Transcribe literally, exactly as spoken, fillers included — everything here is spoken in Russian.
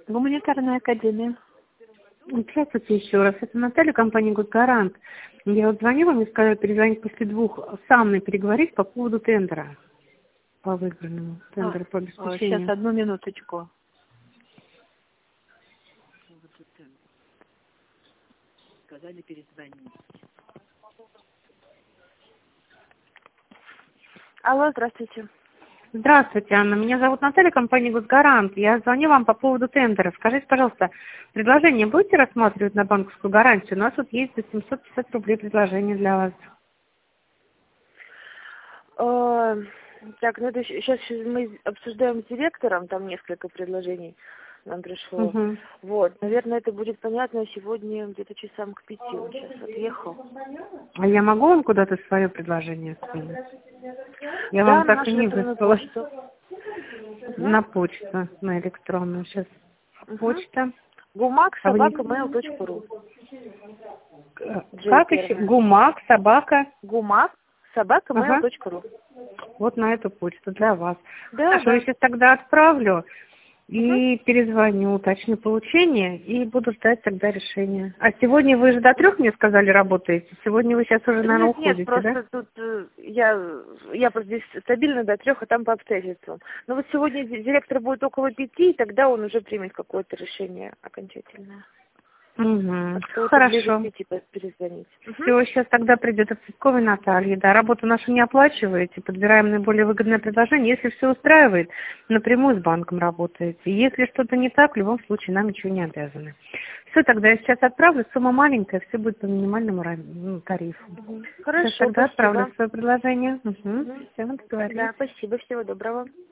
Гуманитарная академия. Здравствуйте еще раз. Это Наталья, компания «Госгарант». Я вот звонила, мне сказали перезвонить после двух, со мной переговорить по поводу тендера, по выигранному тендеру по А, сейчас обеспечению. одну минуточку. Сказали перезвонить. Алло, здравствуйте. Здравствуйте, Анна. Меня зовут Наталья, компания «Госгарант». Я звоню вам по поводу тендера. Скажите, пожалуйста, предложение будете рассматривать на банковскую гарантию? У нас тут есть за семьсот пятьдесят рублей предложение для вас. Э, Так, ну это сейчас мы обсуждаем с директором, там несколько предложений нам пришло. Угу. Вот, наверное, это будет понятно сегодня где-то часам к пяти. Он сейчас отъехал. А я могу вам куда-то свое предложение скинуть? Я Да, вам на так и нашу не электронную выслала. почту. На почту, на электронную. Сейчас Угу. почта. гумак А вы не... собака мэйл точка ру. Как еще? Гумак, собака. Гумак собака мэйл Ага. точка ру. Вот на эту почту для вас. Да, Хорошо, да. я сейчас тогда отправлю Угу. и перезвоню, уточню получение и буду ждать тогда решения. А сегодня вы же до трех, мне сказали, работаете? Сегодня вы сейчас уже, наверное, Нет, нет, уходите, просто да? тут э, я, я просто здесь стабильно до трех, а там по обстоятельствам. Но вот сегодня ди- директор будет около пяти, и тогда он уже примет какое-то решение окончательное. Угу. Так что вот ближе к Хорошо. пяти по- перезвонить. Угу. Все, сейчас тогда придет от Цветковой Натальи. Да, работу нашу не оплачиваете, подбираем наиболее выгодное предложение. Если все устраивает, напрямую с банком работаете. Если что-то не так, в любом случае нам ничего не обязаны. Все, тогда я сейчас отправлю, сумма маленькая, все будет по минимальному ра- ну, тарифу. Угу. Сейчас Хорошо, тогда отправлю спасибо. свое предложение. Угу. Угу. Все, договорились. Да, спасибо, всего доброго.